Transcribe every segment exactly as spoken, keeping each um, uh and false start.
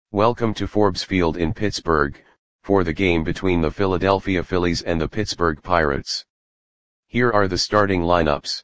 Welcome to Forbes Field in Pittsburgh, for the game between the Philadelphia Phillies and the Pittsburgh Pirates. Here are the starting lineups.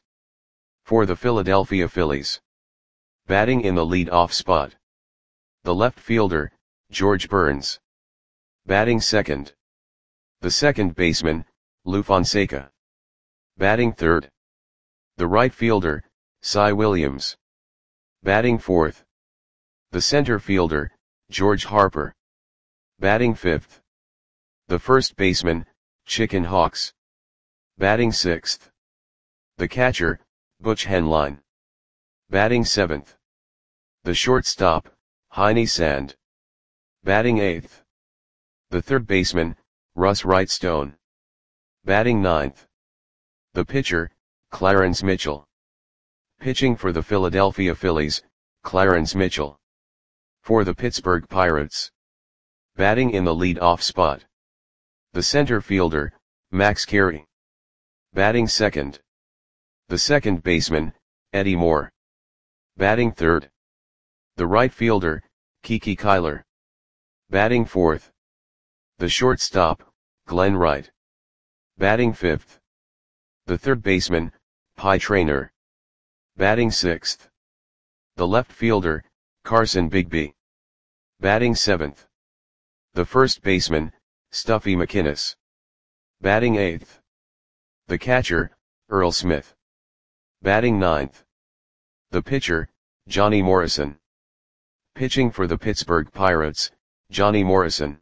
For the Philadelphia Phillies. Batting in the lead-off spot. The left fielder, George Burns. Batting second. The second baseman, Lou Fonseca. Batting third. The right fielder, Cy Williams. Batting fourth. The center fielder, George Harper. Batting fifth. The first baseman, Chicken Hawks. Batting sixth. The catcher, Butch Henline. Batting seventh. The shortstop, Heine Sand. Batting eighth. The third baseman, Russ Wrightstone. Batting ninth. The pitcher, Clarence Mitchell. Pitching for the Philadelphia Phillies, Clarence Mitchell. For the Pittsburgh Pirates. Batting in the lead-off spot. The center fielder, Max Carey. Batting second. The second baseman, Eddie Moore. Batting third. The right fielder, Kiki Kyler. Batting fourth. The shortstop, Glenn Wright. Batting fifth. The third baseman, Pie Traynor. Batting sixth. The left fielder, Carson Bigby. Batting seventh. The first baseman, Stuffy McInnis. Batting eighth. The catcher, Earl Smith. Batting ninth. The pitcher, Johnny Morrison. Pitching for the Pittsburgh Pirates, Johnny Morrison.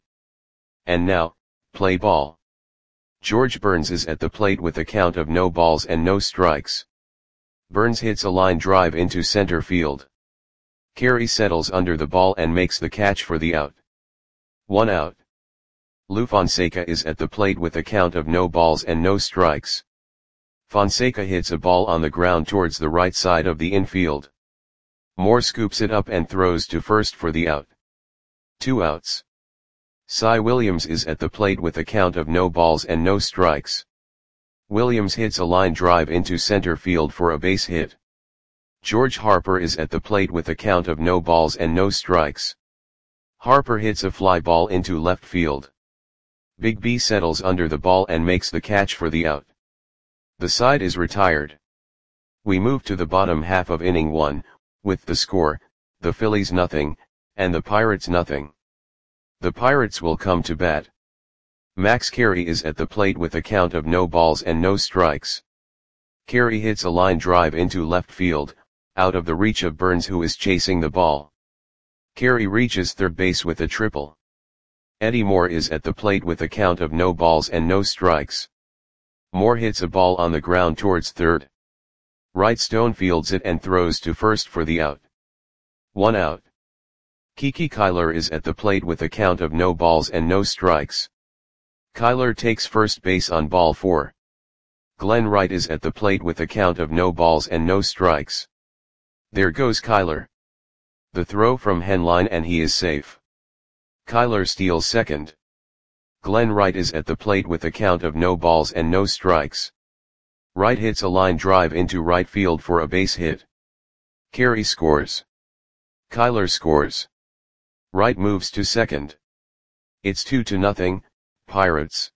And now, play ball. George Burns is at the plate with a count of no balls and no strikes. Burns hits a line drive into center field. Carey settles under the ball and makes the catch for the out. One out. Lou Fonseca is at the plate with a count of no balls and no strikes. Fonseca hits a ball on the ground towards the right side of the infield. Moore scoops it up and throws to first for the out. Two outs. Cy Williams is at the plate with a count of no balls and no strikes. Williams hits a line drive into center field for a base hit. George Harper is at the plate with a count of no balls and no strikes. Harper hits a fly ball into left field. Bigby settles under the ball and makes the catch for the out. The side is retired. We move to the bottom half of inning one, with the score, the Phillies nothing, and the Pirates nothing. The Pirates will come to bat. Max Carey is at the plate with a count of no balls and no strikes. Carey hits a line drive into left field, out of the reach of Burns, who is chasing the ball. Carey reaches third base with a triple. Eddie Moore is at the plate with a count of no balls and no strikes. Moore hits a ball on the ground towards third. Wrightstone fields it and throws to first for the out. One out. Kiki Kyler is at the plate with a count of no balls and no strikes. Kyler takes first base on ball four. Glenn Wright is at the plate with a count of no balls and no strikes. There goes Kyler. The throw from Henline and he is safe. Kyler steals second. Glenn Wright is at the plate with a count of no balls and no strikes. Wright hits a line drive into right field for a base hit. Carey scores. Kyler scores. Wright moves to second. It's two to nothing, Pirates.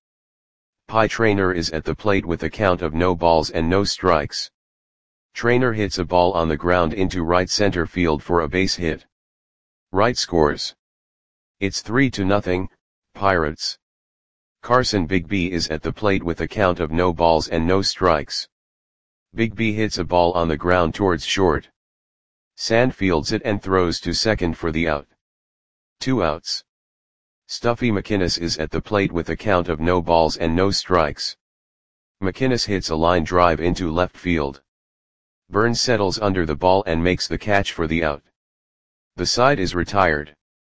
Pie Traynor is at the plate with a count of no balls and no strikes. Traynor hits a ball on the ground into right center field for a base hit. Wright scores. It's three to nothing, Pirates. Carson Bigby is at the plate with a count of no balls and no strikes. Bigby hits a ball on the ground towards short. Sand fields it and throws to second for the out. Two outs. Stuffy McInnis is at the plate with a count of no balls and no strikes. McInnis hits a line drive into left field. Burns settles under the ball and makes the catch for the out. The side is retired.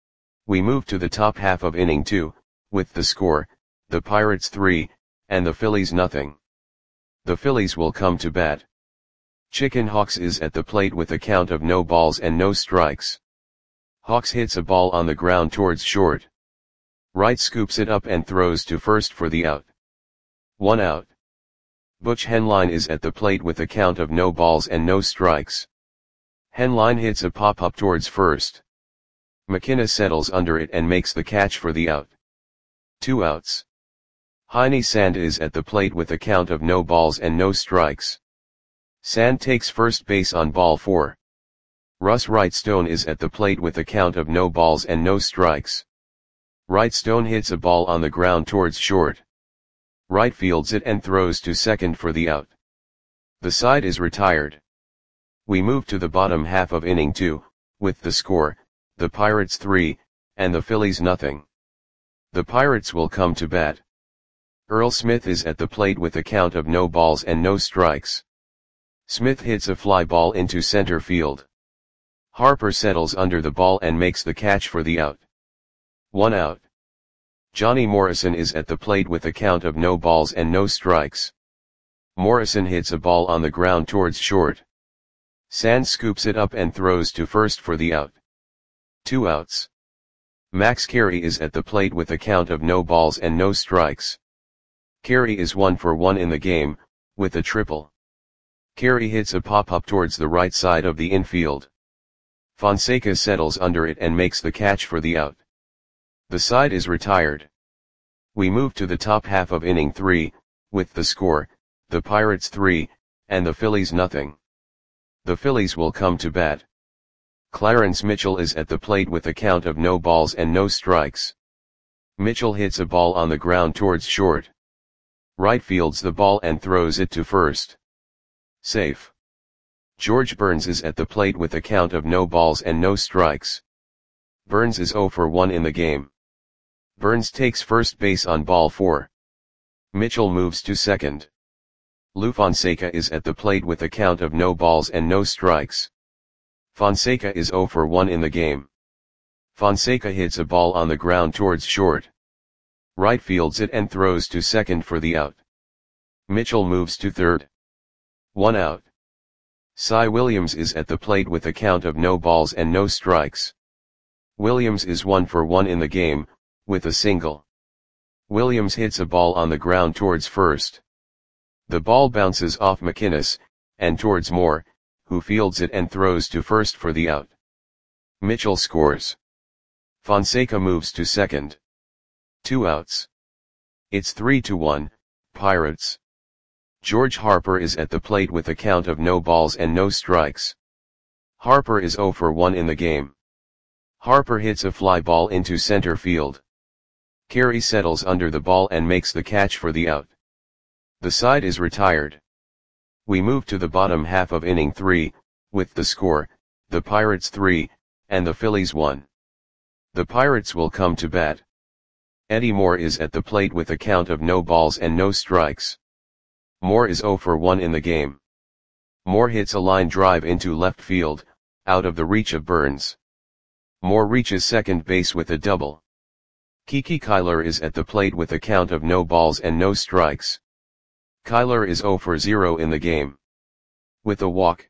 We move to the top half of inning two, with the score, the Pirates three, and the Phillies nothing. The Phillies will come to bat. Chicken Hawks is at the plate with a count of no balls and no strikes. Hawks hits a ball on the ground towards short. Wright scoops it up and throws to first for the out. One out. Butch Henline is at the plate with a count of no balls and no strikes. Henline hits a pop-up towards first. McKenna settles under it and makes the catch for the out. Two outs. Heine Sand is at the plate with a count of no balls and no strikes. Sand takes first base on ball four. Russ Wrightstone is at the plate with a count of no balls and no strikes. Wrightstone hits a ball on the ground towards short. Wright fields it and throws to second for the out. The side is retired. We move to the bottom half of inning two, with the score, the Pirates three, and the Phillies nothing. The Pirates will come to bat. Earl Smith is at the plate with a count of no balls and no strikes. Smith hits a fly ball into center field. Harper settles under the ball and makes the catch for the out. One out. Johnny Morrison is at the plate with a count of no balls and no strikes. Morrison hits a ball on the ground towards short. Sand scoops it up and throws to first for the out. Two outs. Max Carey is at the plate with a count of no balls and no strikes. Carey is one for one in the game, with a triple. Carey hits a pop-up towards the right side of the infield. Fonseca settles under it and makes the catch for the out. The side is retired. We move to the top half of inning three, with the score, the Pirates three, and the Phillies nothing. The Phillies will come to bat. Clarence Mitchell is at the plate with a count of no balls and no strikes. Mitchell hits a ball on the ground towards short. Wright fields the ball and throws it to first. Safe. George Burns is at the plate with a count of no balls and no strikes. Burns is oh for one in the game. Burns takes first base on ball four. Mitchell moves to second. Lou Fonseca is at the plate with a count of no balls and no strikes. Fonseca is oh for one in the game. Fonseca hits a ball on the ground towards short. Wright fields it and throws to second for the out. Mitchell moves to third. One out. Cy Williams is at the plate with a count of no balls and no strikes. Williams is one for one in the game, with a single. Williams hits a ball on the ground towards first. The ball bounces off McInnes, and towards Moore, who fields it and throws to first for the out. Mitchell scores. Fonseca moves to second. Two outs. It's three to one, Pirates. George Harper is at the plate with a count of no balls and no strikes. Harper is oh for one in the game. Harper hits a fly ball into center field. Carey settles under the ball and makes the catch for the out. The side is retired. We move to the bottom half of inning three, with the score, the Pirates three, and the Phillies one. The Pirates will come to bat. Eddie Moore is at the plate with a count of no balls and no strikes. Moore is oh for one in the game. Moore hits a line drive into left field, out of the reach of Burns. Moore reaches second base with a double. Kiki Kyler is at the plate with a count of no balls and no strikes. Kyler is oh for zero in the game. With a walk,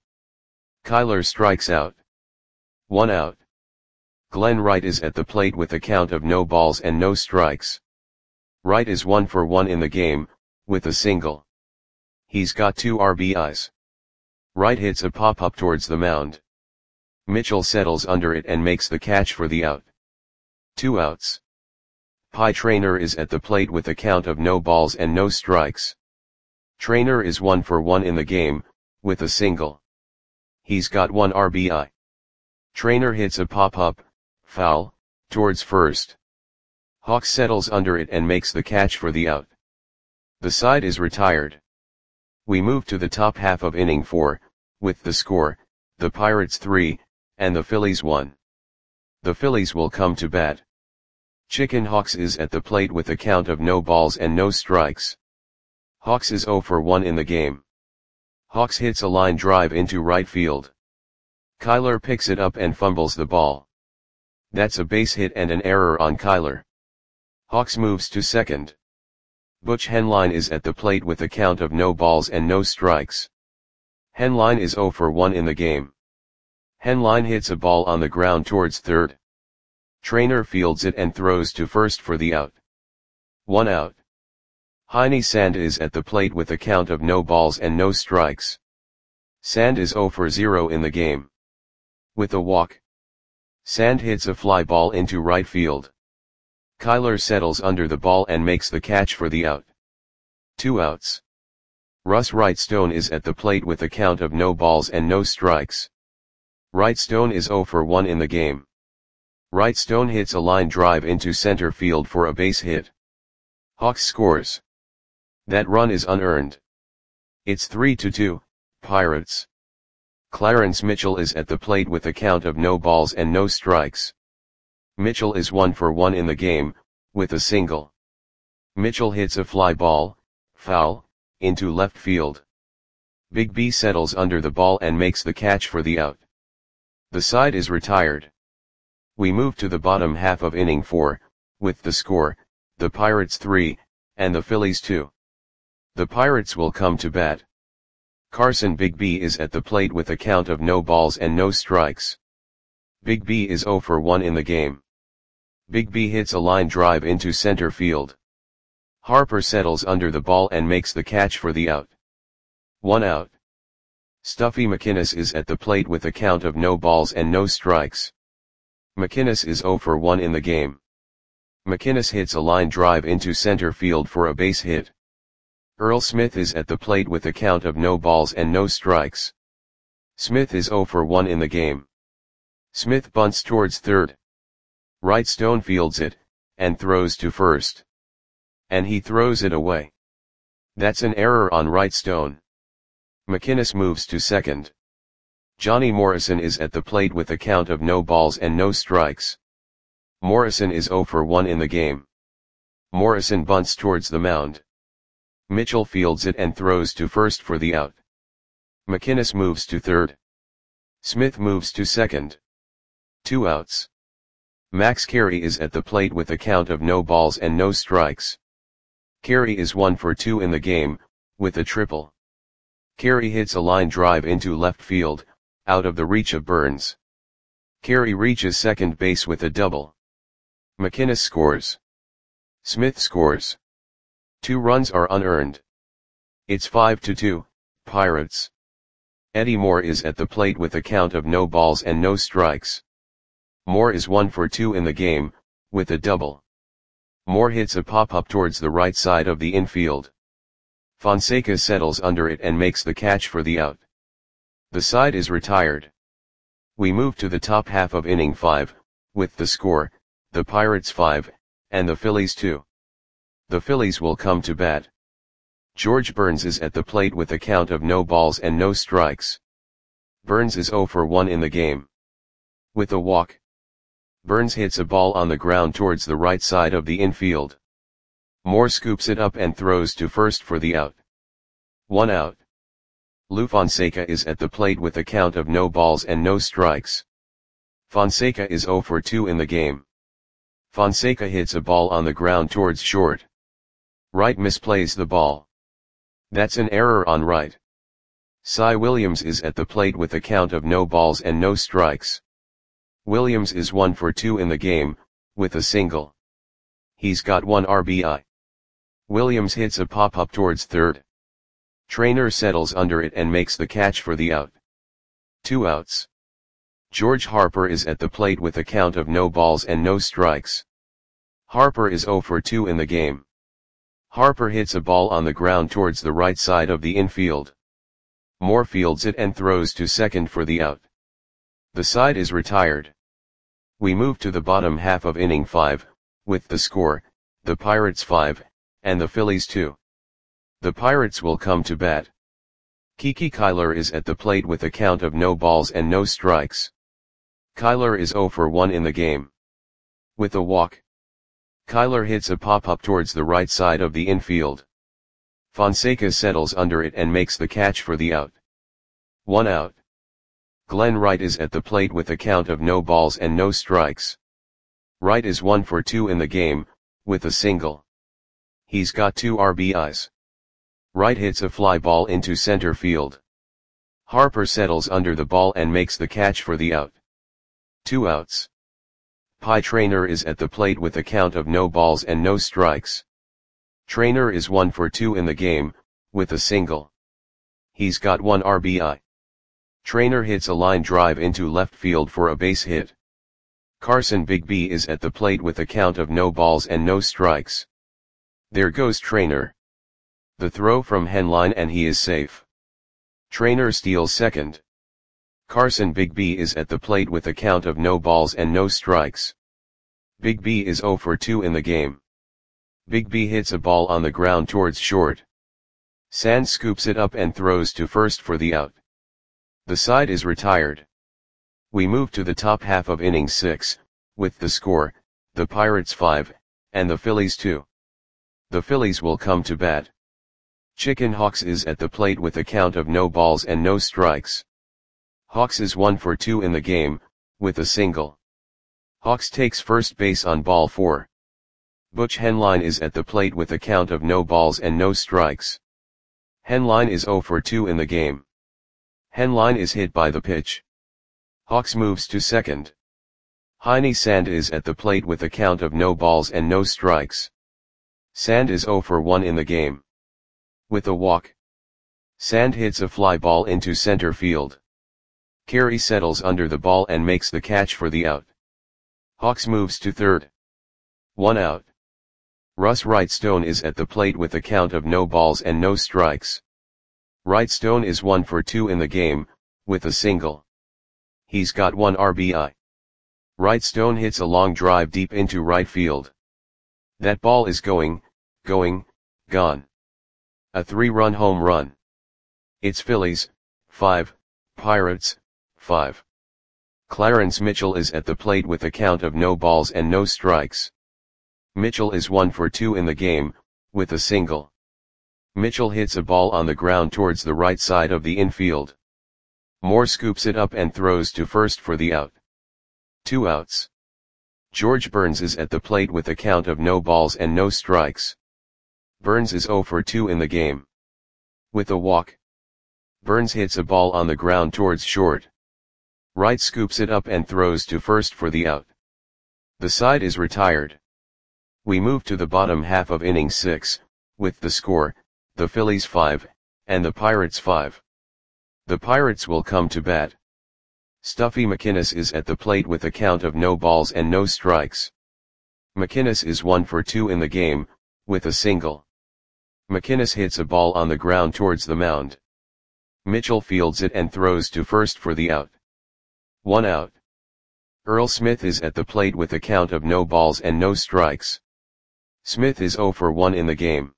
Kyler strikes out. One out. Glenn Wright is at the plate with a count of no balls and no strikes. Wright is one for one in the game, with a single. He's got two R B Is. Wright hits a pop-up towards the mound. Mitchell settles under it and makes the catch for the out. Two outs. Pie Traynor is at the plate with a count of no balls and no strikes. Traynor is one for one in the game, with a single. He's got one R B I. Traynor hits a pop-up, foul, towards first. Hawks settles under it and makes the catch for the out. The side is retired. We move to the top half of inning four, with the score, the Pirates three, and the Phillies one. The Phillies will come to bat. Chicken Hawks is at the plate with a count of no balls and no strikes. Hawks is oh for one in the game. Hawks hits a line drive into right field. Kyler picks it up and fumbles the ball. That's a base hit and an error on Kyler. Hawks moves to second. Butch Henline is at the plate with a count of no balls and no strikes. Henline is oh for one in the game. Henline hits a ball on the ground towards third. Traynor fields it and throws to first for the out. One out. Heine Sand is at the plate with a count of no balls and no strikes. Sand is oh for zero in the game. With a walk, Sand hits a fly ball into right field. Kyler settles under the ball and makes the catch for the out. Two outs. Russ Wrightstone is at the plate with a count of no balls and no strikes. Wrightstone is zero for one in the game. Wrightstone hits a line drive into center field for a base hit. Hawks scores. That run is unearned. It's three to two, Pirates. Clarence Mitchell is at the plate with a count of no balls and no strikes. Mitchell is one for one in the game, with a single. Mitchell hits a fly ball, foul, into left field. Big B settles under the ball and makes the catch for the out. The side is retired. We move to the bottom half of inning four, with the score, the Pirates three, and the Phillies two. The Pirates will come to bat. Carson Big B is at the plate with a count of no balls and no strikes. Big B is zero for one in the game. Big B hits a line drive into center field. Harper settles under the ball and makes the catch for the out. One out. Stuffy McInnis is at the plate with a count of no balls and no strikes. McInnis is zero for one in the game. McInnis hits a line drive into center field for a base hit. Earl Smith is at the plate with a count of no balls and no strikes. Smith is zero for one in the game. Smith bunts towards third. Wrightstone fields it, and throws to first. And he throws it away. That's an error on Wrightstone. McInnis moves to second. Johnny Morrison is at the plate with a count of no balls and no strikes. Morrison is zero for one in the game. Morrison bunts towards the mound. Mitchell fields it and throws to first for the out. McInnis moves to third. Smith moves to second. Two outs. Max Carey is at the plate with a count of no balls and no strikes. Carey is one for two in the game, with a triple. Carey hits a line drive into left field, out of the reach of Burns. Carey reaches second base with a double. McInnis scores. Smith scores. Two runs are unearned. It's five to two, Pirates. Eddie Moore is at the plate with a count of no balls and no strikes. Moore is one for two in the game, with a double. Moore hits a pop-up towards the right side of the infield. Fonseca settles under it and makes the catch for the out. The side is retired. We move to the top half of inning five, with the score, the Pirates five, and the Phillies two. The Phillies will come to bat. George Burns is at the plate with a count of no balls and no strikes. Burns is zero for one in the game. With a walk. Burns hits a ball on the ground towards the right side of the infield. Moore scoops it up and throws to first for the out. One out. Lou Fonseca is at the plate with a count of no balls and no strikes. Fonseca is zero for two in the game. Fonseca hits a ball on the ground towards short. Wright misplays the ball. That's an error on Wright. Cy Williams is at the plate with a count of no balls and no strikes. Williams is one for two in the game, with a single. He's got one R B I. Williams hits a pop-up towards third. Trainer settles under it and makes the catch for the out. Two outs. George Harper is at the plate with a count of no balls and no strikes. Harper is zero for two in the game. Harper hits a ball on the ground towards the right side of the infield. Moore fields it and throws to second for the out. The side is retired. We move to the bottom half of inning five, with the score, the Pirates five, and the Phillies two. The Pirates will come to bat. Kiki Kyler is at the plate with a count of no balls and no strikes. Kyler is zero for one in the game. With a walk. Kyler hits a pop-up towards the right side of the infield. Fonseca settles under it and makes the catch for the out. One out. Glenn Wright is at the plate with a count of no balls and no strikes. Wright is one for two in the game, with a single. He's got two R B Is. Wright hits a fly ball into center field. Harper settles under the ball and makes the catch for the out. Two outs. Pie Traynor is at the plate with a count of no balls and no strikes. Traynor is one for two in the game, with a single. He's got one R B I. Traynor hits a line drive into left field for a base hit. Carson Bigby is at the plate with a count of no balls and no strikes. There goes Trainer. The throw from Henline and he is safe. Trainer steals second. Carson Bigby is at the plate with a count of no balls and no strikes. Bigby is zero for two in the game. Bigby hits a ball on the ground towards short. Sand scoops it up and throws to first for the out. The side is retired. We move to the top half of inning six, with the score, the Pirates five, and the Phillies two. The Phillies will come to bat. Chicken Hawks is at the plate with a count of no balls and no strikes. Hawks is one for two in the game, with a single. Hawks takes first base on ball four. Butch Henline is at the plate with a count of no balls and no strikes. Henline is zero for two in the game. Henline is hit by the pitch. Hawks moves to second. Heine Sand is at the plate with a count of no balls and no strikes. Sand is zero for one in the game. With a walk, Sand hits a fly ball into center field. Carey settles under the ball and makes the catch for the out. Hawks moves to third. One out. Russ Wrightstone is at the plate with a count of no balls and no strikes. Wrightstone is one for two in the game, with a single. He's got one R B I. Wrightstone hits a long drive deep into right field. That ball is going, going, gone. A three-run home run. It's Phillies, five, Pirates, five. Clarence Mitchell is at the plate with a count of no balls and no strikes. Mitchell is one for two in the game, with a single. Mitchell hits a ball on the ground towards the right side of the infield. Moore scoops it up and throws to first for the out. Two outs. George Burns is at the plate with a count of no balls and no strikes. Burns is zero for two in the game. With a walk, Burns hits a ball on the ground towards short. Wright scoops it up and throws to first for the out. The side is retired. We move to the bottom half of inning six, with the score, the Phillies five, and the Pirates five. The Pirates will come to bat. Stuffy McInnes is at the plate with a count of no balls and no strikes. McInnes is one for two in the game, with a single. McInnes hits a ball on the ground towards the mound. Mitchell fields it and throws to first for the out. One out. Earl Smith is at the plate with a count of no balls and no strikes. Smith is zero for one in the game.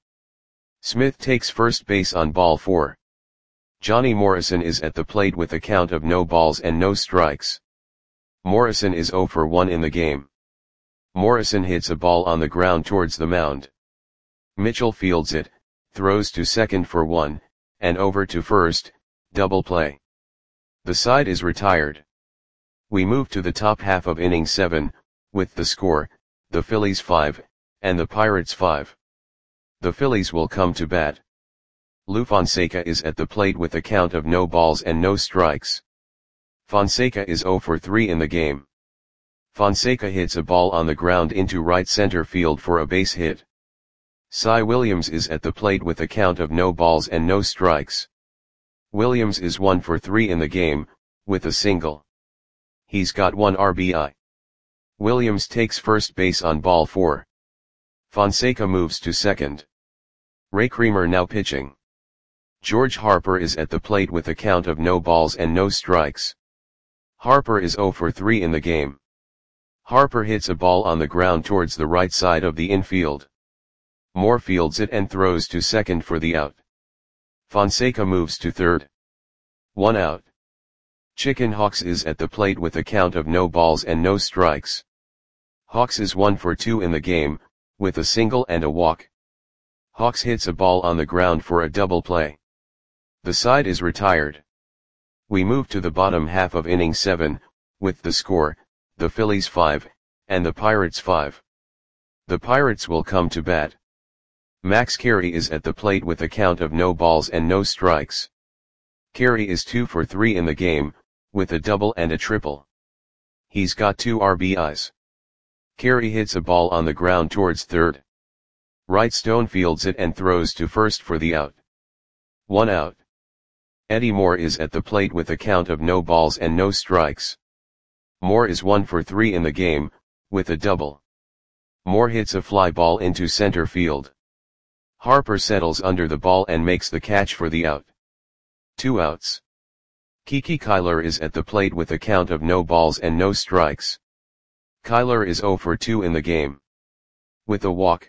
Smith takes first base on ball four. Johnny Morrison is at the plate with a count of no balls and no strikes. Morrison is zero for one in the game. Morrison hits a ball on the ground towards the mound. Mitchell fields it, throws to second for one, and over to first, double play. The side is retired. We move to the top half of inning seven, with the score, the Phillies five, and the Pirates five. The Phillies will come to bat. Lou Fonseca is at the plate with a count of no balls and no strikes. Fonseca is zero for three in the game. Fonseca hits a ball on the ground into right center field for a base hit. Cy Williams is at the plate with a count of no balls and no strikes. Williams is one for three in the game, with a single. He's got one R B I. Williams takes first base on ball four. Fonseca moves to second. Ray Creamer now pitching. George Harper is at the plate with a count of no balls and no strikes. Harper is zero for three in the game. Harper hits a ball on the ground towards the right side of the infield. Moore fields it and throws to second for the out. Fonseca moves to third. One out. Chicken Hawks is at the plate with a count of no balls and no strikes. Hawks is one for two in the game, with a single and a walk. Hawks hits a ball on the ground for a double play. The side is retired. We move to the bottom half of inning seven, with the score, the Phillies five, and the Pirates five. The Pirates will come to bat. Max Carey is at the plate with a count of no balls and no strikes. Carey is two for three in the game, with a double and a triple. He's got two R B Is. Carey hits a ball on the ground towards third. Wrightstone fields it and throws to first for the out. One out. Eddie Moore is at the plate with a count of no balls and no strikes. Moore is one for three in the game, with a double. Moore hits a fly ball into center field. Harper settles under the ball and makes the catch for the out. Two outs. Kiki Kyler is at the plate with a count of no balls and no strikes. Kyler is zero for two in the game. With a walk.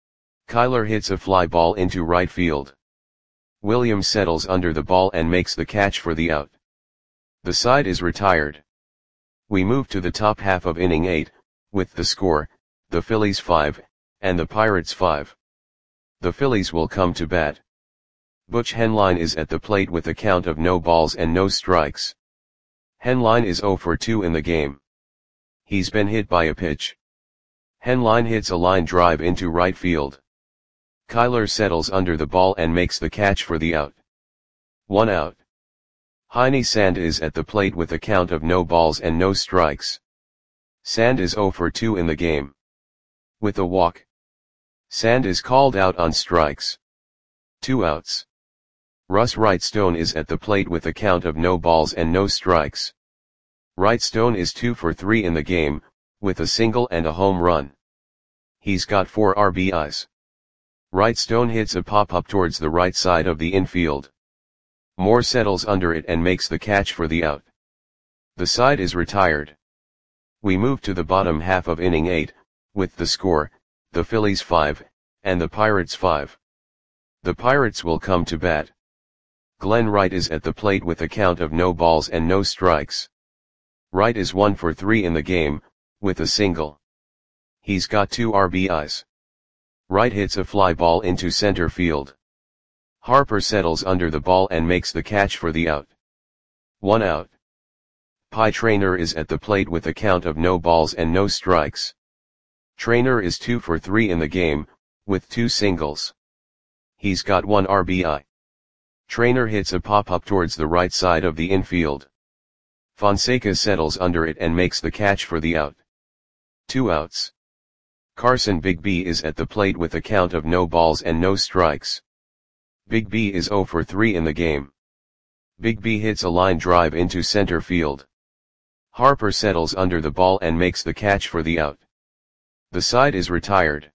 Kyler hits a fly ball into right field. Williams settles under the ball and makes the catch for the out. The side is retired. We move to the top half of inning eight, with the score, the Phillies five, and the Pirates five. The Phillies will come to bat. Butch Henline is at the plate with a count of no balls and no strikes. Henline is zero for two in the game. He's been hit by a pitch. Henline hits a line drive into right field. Kyler settles under the ball and makes the catch for the out. One out. Heine Sand is at the plate with a count of no balls and no strikes. Sand is zero for two in the game. With a walk. Sand is called out on strikes. Two outs. Russ Wrightstone is at the plate with a count of no balls and no strikes. Wrightstone is two for three in the game, with a single and a home run. He's got four R B Is. Wrightstone hits a pop-up towards the right side of the infield. Moore settles under it and makes the catch for the out. The side is retired. We move to the bottom half of inning eight, with the score, the Phillies five, and the Pirates five. The Pirates will come to bat. Glenn Wright is at the plate with a count of no balls and no strikes. Wright is one for three in the game, with a single. He's got two R B Is. Wright hits a fly ball into center field. Harper settles under the ball and makes the catch for the out. One out. Pie Traynor is at the plate with a count of no balls and no strikes. Traynor is two for three in the game, with two singles. He's got one R B I. Traynor hits a pop-up towards the right side of the infield. Fonseca settles under it and makes the catch for the out. Two outs. Carson Bigby is at the plate with a count of no balls and no strikes. Bigby is zero for three in the game. Bigby hits a line drive into center field. Harper settles under the ball and makes the catch for the out. The side is retired.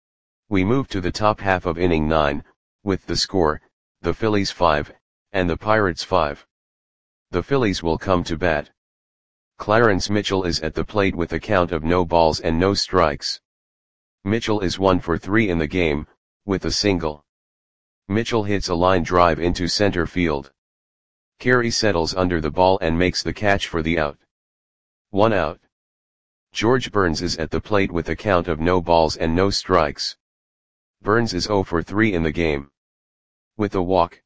We move to the top half of inning nine, with the score, the Phillies five, and the Pirates five. The Phillies will come to bat. Clarence Mitchell is at the plate with a count of no balls and no strikes. Mitchell is one for three in the game, with a single. Mitchell hits a line drive into center field. Carey settles under the ball and makes the catch for the out. One out. George Burns is at the plate with a count of no balls and no strikes. Burns is zero for three in the game. With a walk.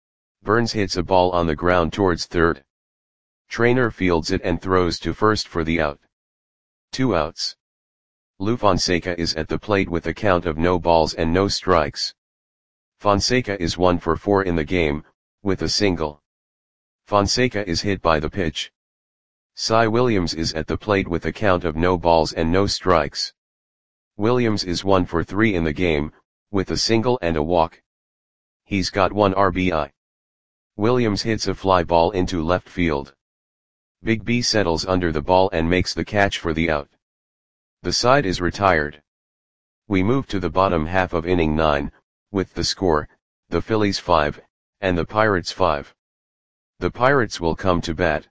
Burns hits a ball on the ground towards third. Traynor fields it and throws to first for the out. Two outs. Lou Fonseca is at the plate with a count of no balls and no strikes. Fonseca is one for four in the game, with a single. Fonseca is hit by the pitch. Cy Williams is at the plate with a count of no balls and no strikes. Williams is one for three in the game, with a single and a walk. He's got one R B I. Williams hits a fly ball into left field. Bigby settles under the ball and makes the catch for the out. The side is retired. We move to the bottom half of inning nine, with the score, the Phillies five, and the Pirates five. The Pirates will come to bat.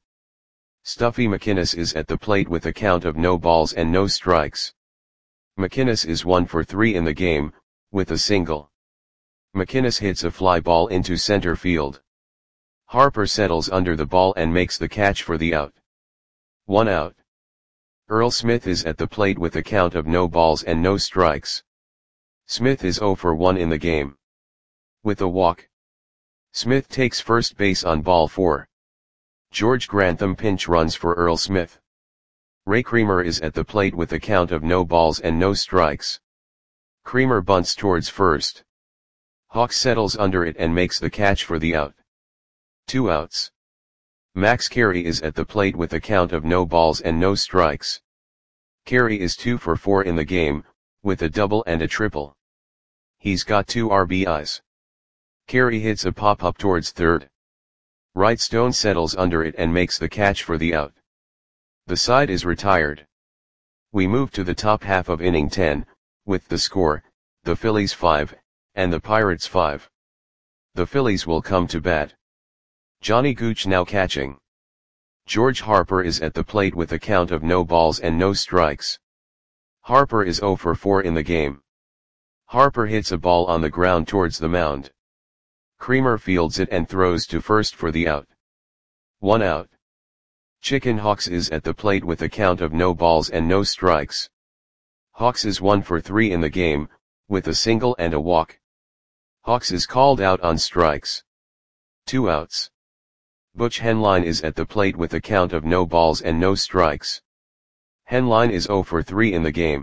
Stuffy McInnes is at the plate with a count of no balls and no strikes. McInnes is one for three in the game, with a single. McInnes hits a fly ball into center field. Harper settles under the ball and makes the catch for the out. One out. Earl Smith is at the plate with a count of no balls and no strikes. Smith is zero for one in the game. With a walk. Smith takes first base on ball four. George Grantham pinch runs for Earl Smith. Ray Creamer is at the plate with a count of no balls and no strikes. Creamer bunts towards first. Hawks settles under it and makes the catch for the out. Two outs. Max Carey is at the plate with a count of no balls and no strikes. Carey is two for four in the game, with a double and a triple. He's got two R B Is. Carey hits a pop-up towards third. Wrightstone settles under it and makes the catch for the out. The side is retired. We move to the top half of inning ten, with the score, the Phillies five, and the Pirates five. The Phillies will come to bat. Johnny Gooch now catching. George Harper is at the plate with a count of no balls and no strikes. Harper is oh for four in the game. Harper hits a ball on the ground towards the mound. Creamer fields it and throws to first for the out. One out. Chicken Hawks is at the plate with a count of no balls and no strikes. Hawks is one for three in the game, with a single and a walk. Hawks is called out on strikes. Two outs. Butch Henline is at the plate with a count of no balls and no strikes. Henline is oh for three in the game.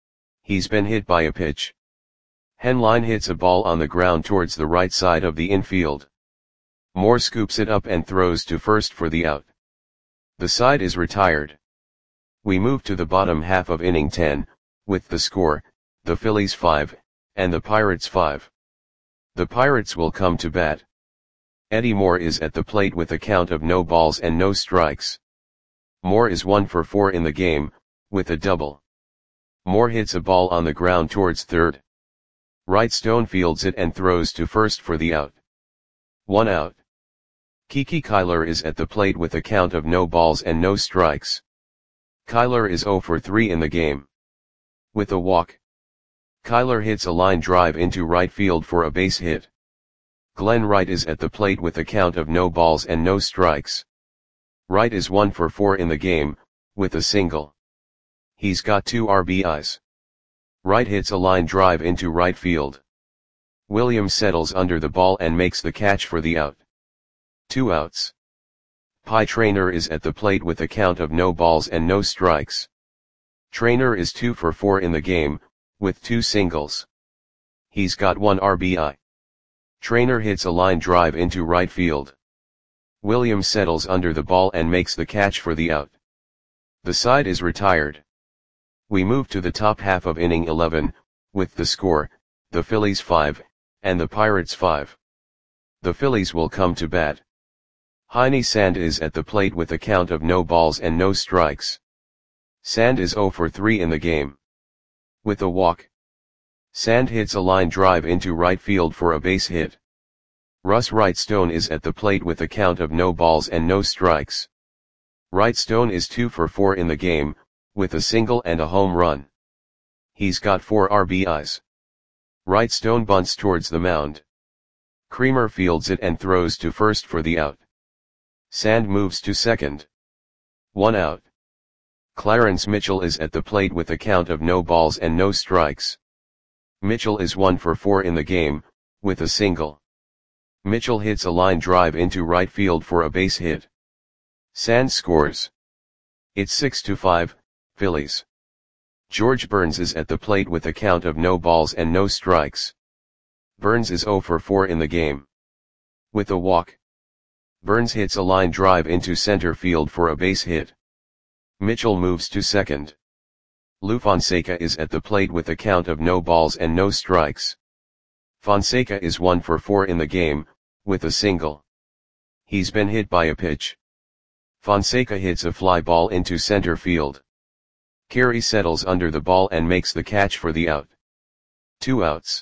He's been hit by a pitch. Henline hits a ball on the ground towards the right side of the infield. Moore scoops it up and throws to first for the out. The side is retired. We move to the bottom half of inning ten, with the score, the Phillies five, and the Pirates five. The Pirates will come to bat. Eddie Moore is at the plate with a count of no balls and no strikes. Moore is one for four in the game, with a double. Moore hits a ball on the ground towards third. Wright Stone fields it and throws to first for the out. One out. Kiki Kyler is at the plate with a count of no balls and no strikes. Kyler is oh for three in the game. With a walk. Kyler hits a line drive into right field for a base hit. Glenn Wright is at the plate with a count of no balls and no strikes. Wright is one for four in the game, with a single. He's got two R B Is. Wright hits a line drive into right field. Williams settles under the ball and makes the catch for the out. Two outs. Pie Traynor is at the plate with a count of no balls and no strikes. Traynor is two for four in the game, with two singles. He's got one R B I. Traynor hits a line drive into right field. Williams settles under the ball and makes the catch for the out. The side is retired. We move to the top half of inning eleven, with the score, the Phillies five, and the Pirates five. The Phillies will come to bat. Heine Sand is at the plate with a count of no balls and no strikes. Sand is oh for three in the game. With a walk. Sand hits a line drive into right field for a base hit. Russ Wright Stone is at the plate with a count of no balls and no strikes. Wright Stone is two for four in the game, with a single and a home run. He's got four R B Is. Wright Stone bunts towards the mound. Creamer fields it and throws to first for the out. Sand moves to second. One out. Clarence Mitchell is at the plate with a count of no balls and no strikes. Mitchell is one for four in the game, with a single. Mitchell hits a line drive into right field for a base hit. Sand scores. It's six to five, Phillies. George Burns is at the plate with a count of no balls and no strikes. Burns is oh for four in the game. With a walk. Burns hits a line drive into center field for a base hit. Mitchell moves to second. Lou Fonseca is at the plate with a count of no balls and no strikes. Fonseca is one for four in the game, with a single. He's been hit by a pitch. Fonseca hits a fly ball into center field. Carey settles under the ball and makes the catch for the out. Two outs.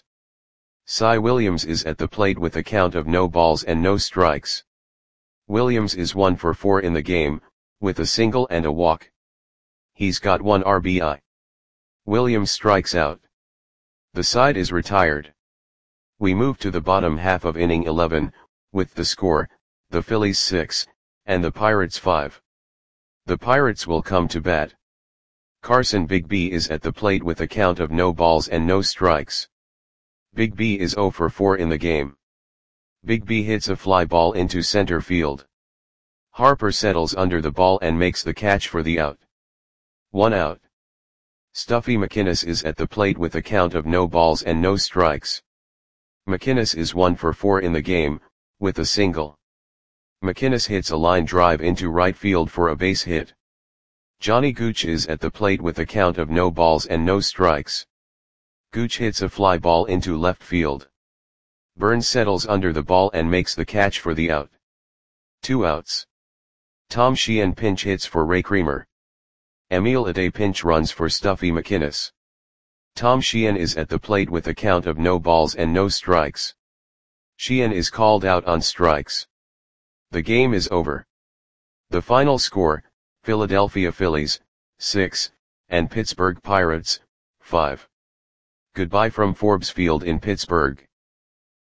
Cy Williams is at the plate with a count of no balls and no strikes. Williams is one for four in the game, with a single and a walk. He's got one R B I. Williams strikes out. The side is retired. We move to the bottom half of inning eleven, with the score, the Phillies six, and the Pirates five. The Pirates will come to bat. Carson Big B is at the plate with a count of no balls and no strikes. Big B is oh for four in the game. Big B hits a fly ball into center field. Harper settles under the ball and makes the catch for the out. One out. Stuffy McInnes is at the plate with a count of no balls and no strikes. McInnes is one for four in the game, with a single. McInnes hits a line drive into right field for a base hit. Johnny Gooch is at the plate with a count of no balls and no strikes. Gooch hits a fly ball into left field. Burns settles under the ball and makes the catch for the out. Two outs. Tom Sheehan pinch hits for Ray Creamer. Emil Ade pinch runs for Stuffy McInnis. Tom Sheehan is at the plate with a count of no balls and no strikes. Sheehan is called out on strikes. The game is over. The final score, Philadelphia Phillies, six, and Pittsburgh Pirates, five. Goodbye from Forbes Field in Pittsburgh.